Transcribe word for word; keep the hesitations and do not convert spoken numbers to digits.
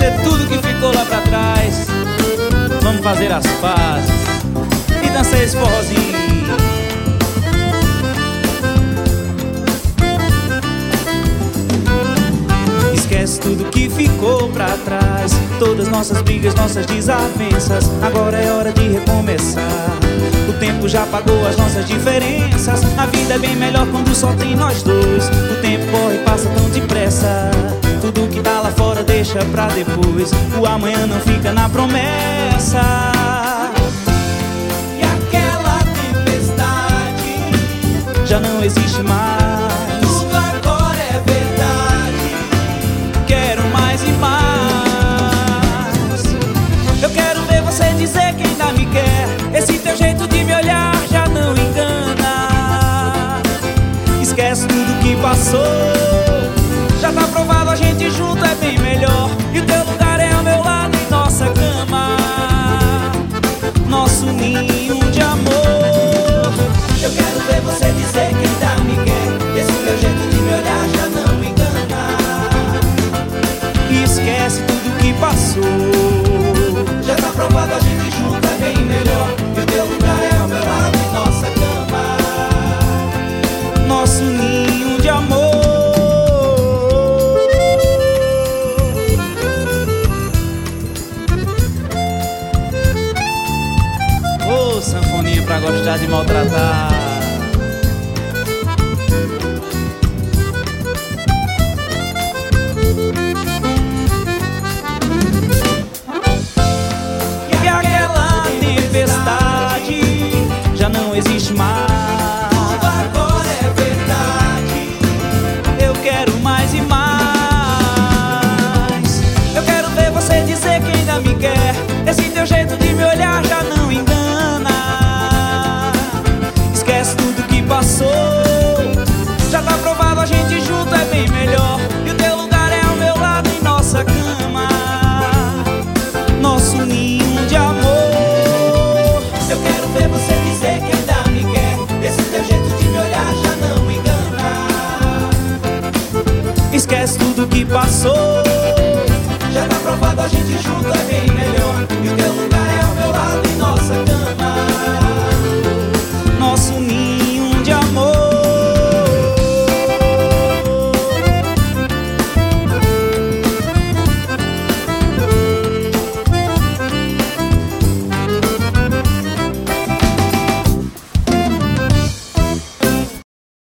esquecer tudo que ficou lá pra trás. Vamos fazer as pazes e dançar esse forrozinho. Esquece tudo que ficou pra trás, todas nossas brigas, nossas desavenças. Agora é hora de recomeçar. O tempo já pagou as nossas diferenças. A vida é bem melhor quando só tem nós dois. O tempo corre e passa tão depressa. Tudo que tá lá fora deixa pra depois. O amanhã não fica na promessa. E aquela tempestade já não existe mais. Tudo agora é verdade. Quero mais e mais. Eu quero ver você dizer que ainda me quer. Esse teu jeito de me olhar já não engana. Esquece tudo que passou. Já tá provado, a gente junto é bem melhor. E o teu lugar é ao meu lado em nossa cama, nosso ninho de amor. Eu quero ver você dizer que ainda me quer. Esse teu jeito de me olhar já não me engana. E esquece tudo que passou. Já tá provado, a gente junto é bem melhor. E o teu lugar é ao meu lado em nossa cama, nosso ninho de amor. Ô, sanfoninha pra gostar de maltratar. E aquela tempestade já não existe mais. tudo agora é verdade. Eu quero mais e mais. Eu quero ver você dizer que ainda me quer. Esse teu jeito de me olhar já não engana. Esquece tudo que passou. Já tá provado, a gente junto é bem melhor. E o teu lugar é ao meu lado em nossa cama, nosso ninho de amor. Eu quero ver você dizer que ainda me quer. Esse teu jeito de me olhar já não engana. Esquece tudo que passou. Já tá provado, a gente junto